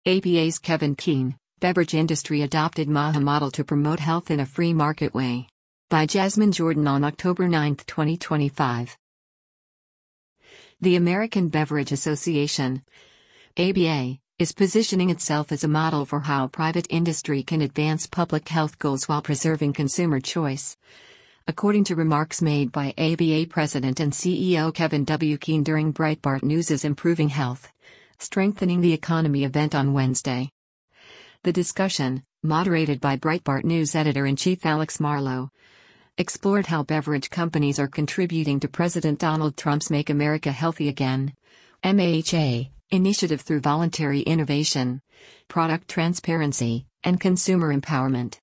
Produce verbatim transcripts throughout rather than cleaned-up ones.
A B A's Kevin Keene, beverage industry adopted MAHA model to promote health in a free market way. By Jasmine Jordan on October ninth, twenty twenty-five. The American Beverage Association, A B A, is positioning itself as a model for how private industry can advance public health goals while preserving consumer choice. According to remarks made by A B A President and C E O Kevin W. Keene during Breitbart News' Improving Health, Strengthening the Economy event on Wednesday. The discussion, moderated by Breitbart News editor-in-chief Alex Marlow, explored how beverage companies are contributing to President Donald Trump's Make America Healthy Again (M A H A) initiative through voluntary innovation, product transparency, and consumer empowerment.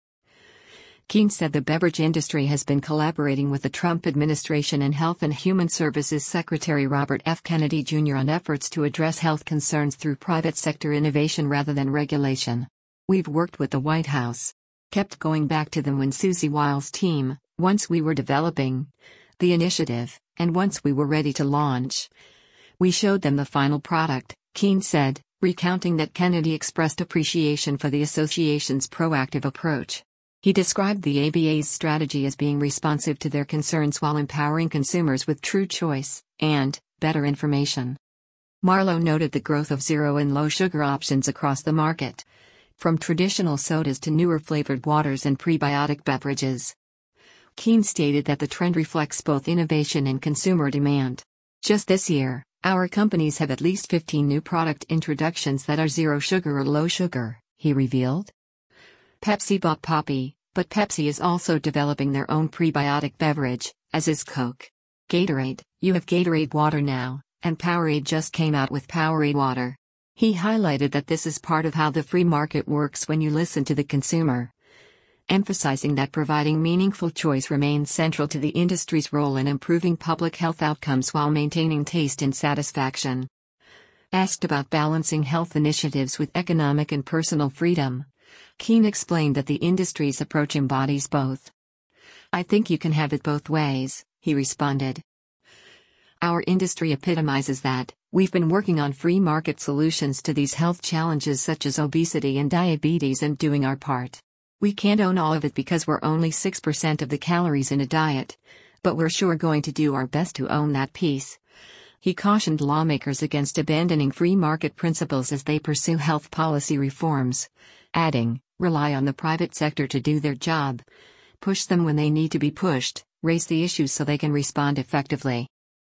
Keene said the beverage industry has been collaborating with the Trump administration and Health and Human Services Secretary Robert F. Kennedy Junior on efforts to address health concerns through private sector innovation rather than regulation. We've worked with the White House. Kept going back to them when Susie Wiles' team, once we were developing the initiative, and once we were ready to launch, we showed them the final product, Keene said, recounting that Kennedy expressed appreciation for the association's proactive approach. He described the A B A's strategy as being responsive to their concerns while empowering consumers with true choice and better information. Marlow noted the growth of zero and low sugar options across the market, from traditional sodas to newer flavored waters and prebiotic beverages. Keene stated that the trend reflects both innovation and consumer demand. Just this year, our companies have at least fifteen new product introductions that are zero sugar or low sugar, he revealed. Pepsi bought Poppi, but Pepsi is also developing their own prebiotic beverage, as is Coke. Gatorade, you have Gatorade water now, and Powerade just came out with Powerade water. He highlighted that this is part of how the free market works when you listen to the consumer, emphasizing that providing meaningful choice remains central to the industry's role in improving public health outcomes while maintaining taste and satisfaction. Asked about balancing health initiatives with economic and personal freedom, Keene explained that the industry's approach embodies both. I think you can have it both ways, he responded. Our industry epitomizes that. We've been working on free market solutions to these health challenges such as obesity and diabetes and doing our part. We can't own all of it because we're only six percent of the calories in a diet, but we're sure going to do our best to own that piece. He cautioned lawmakers against abandoning free market principles as they pursue health policy reforms, adding, rely on the private sector to do their job, push them when they need to be pushed, raise the issues so they can respond effectively.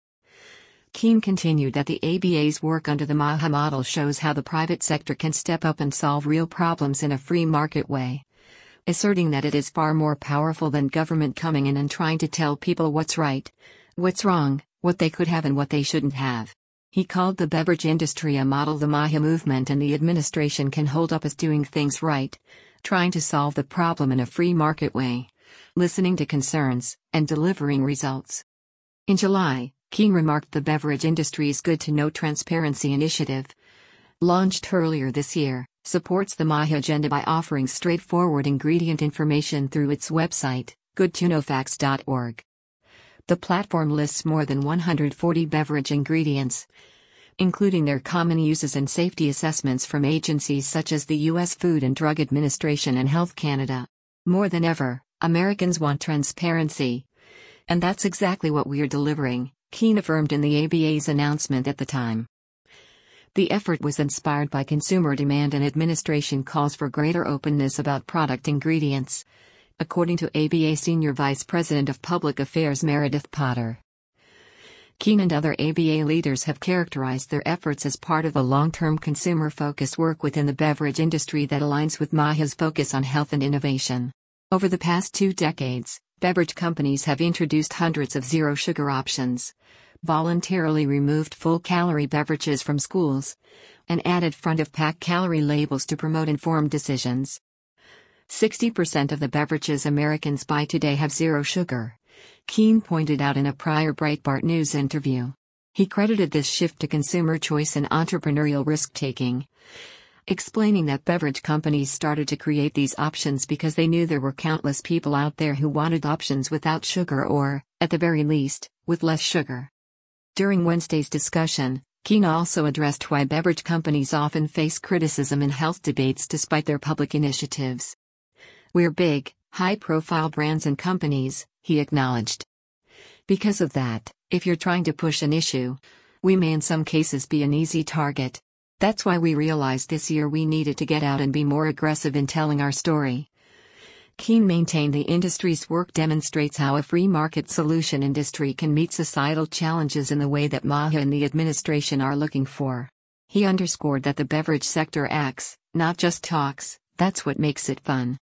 Keene continued that the A B A's work under the MAHA model shows how the private sector can step up and solve real problems in a free market way, asserting that it is far more powerful than government coming in and trying to tell people what's right, what's wrong, what they could have and what they shouldn't have. He called the beverage industry a model the MAHA movement and the administration can hold up as doing things right, trying to solve the problem in a free market way, listening to concerns, and delivering results. In July, Keene remarked the beverage industry's Good to Know Transparency initiative, launched earlier this year, supports the MAHA agenda by offering straightforward ingredient information through its website, good to know facts dot org. The platform lists more than one hundred forty beverage ingredients, including their common uses and safety assessments from agencies such as the U S Food and Drug Administration and Health Canada. More than ever, Americans want transparency. And that's exactly what we're delivering, Keene affirmed in the A B A's announcement at the time. The effort was inspired by consumer demand and administration calls for greater openness about product ingredients, according to A B A Senior Vice President of Public Affairs Meredith Potter. Keene and other A B A leaders have characterized their efforts as part of a long-term consumer-focused work within the beverage industry that aligns with MAHA's focus on health and innovation. Over the past two decades, beverage companies have introduced hundreds of zero-sugar options, voluntarily removed full-calorie beverages from schools, and added front-of-pack calorie labels to promote informed decisions. sixty percent of the beverages Americans buy today have zero sugar, Keene pointed out in a prior Breitbart News interview. He credited this shift to consumer choice and entrepreneurial risk-taking, explaining that beverage companies started to create these options because they knew there were countless people out there who wanted options without sugar or, at the very least, with less sugar. During Wednesday's discussion, Keene also addressed why beverage companies often face criticism in health debates despite their public initiatives. "We're big, high-profile brands and companies," he acknowledged. "Because of that, if you're trying to push an issue, we may in some cases be an easy target. That's why we realized this year we needed to get out and be more aggressive in telling our story." Keene maintained the industry's work demonstrates how a free market solution industry can meet societal challenges in the way that MAHA and the administration are looking for. He underscored that the beverage sector acts, not just talks, that's what makes it fun.